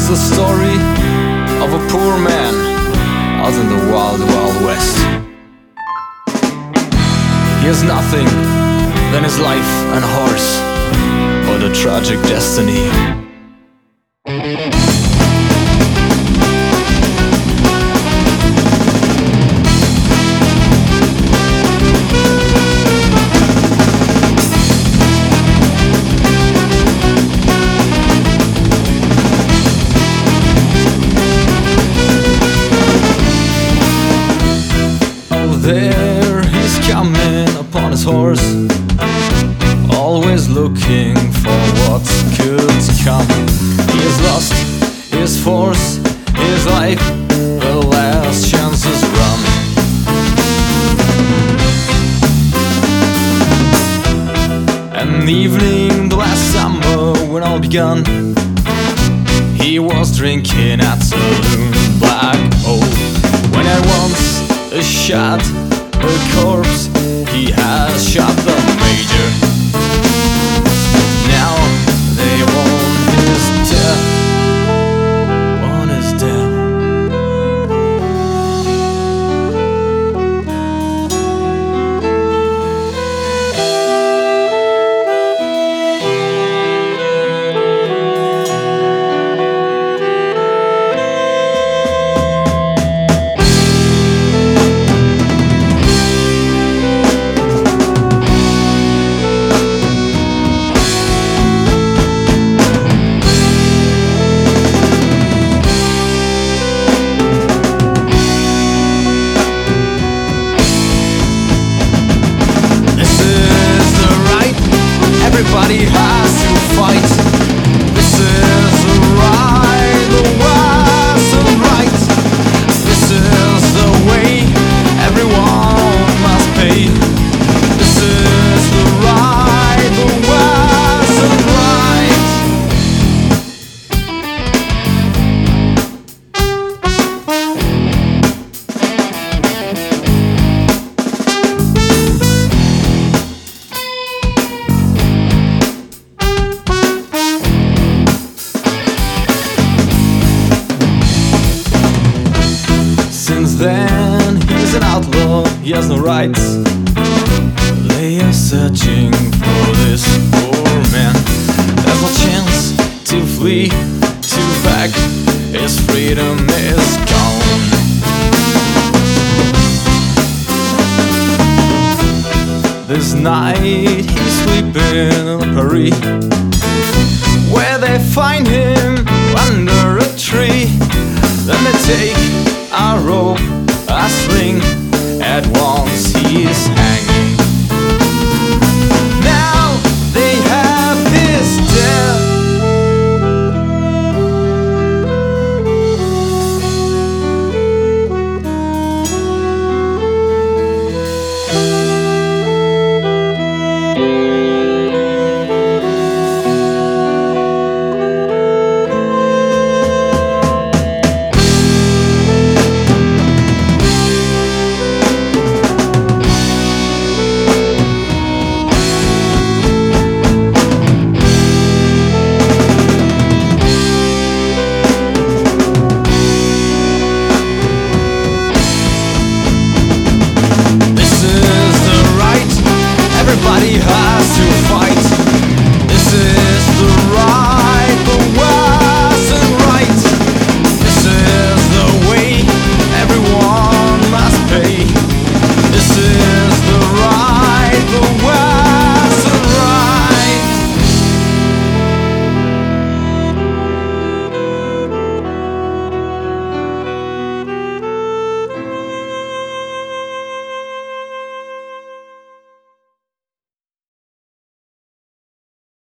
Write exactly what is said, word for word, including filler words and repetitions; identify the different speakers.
Speaker 1: the story of a poor man out in the wild, wild west. He has nothing than his life and horse, but a tragic destiny. There he's coming upon his horse, always looking for what could come. He has lost his force, his life, the last chance is run. An evening the last summer when all begun, he was drinking at Saloon Black Hole, when at once a shot, a corpse, he has shot the major. Now they want his death, want his death. Everybody has to fight. This is the right, the was and right. This is the way everyone must pay. This is the right, the was and right. Since then, he's an outlaw, he has no rights. They are searching for this poor man. There's no chance to flee, to back, his freedom is gone. This night, he's sleeping in Paris, where they find him under a tree. Then they take a rope, a sling, at once he's hanged.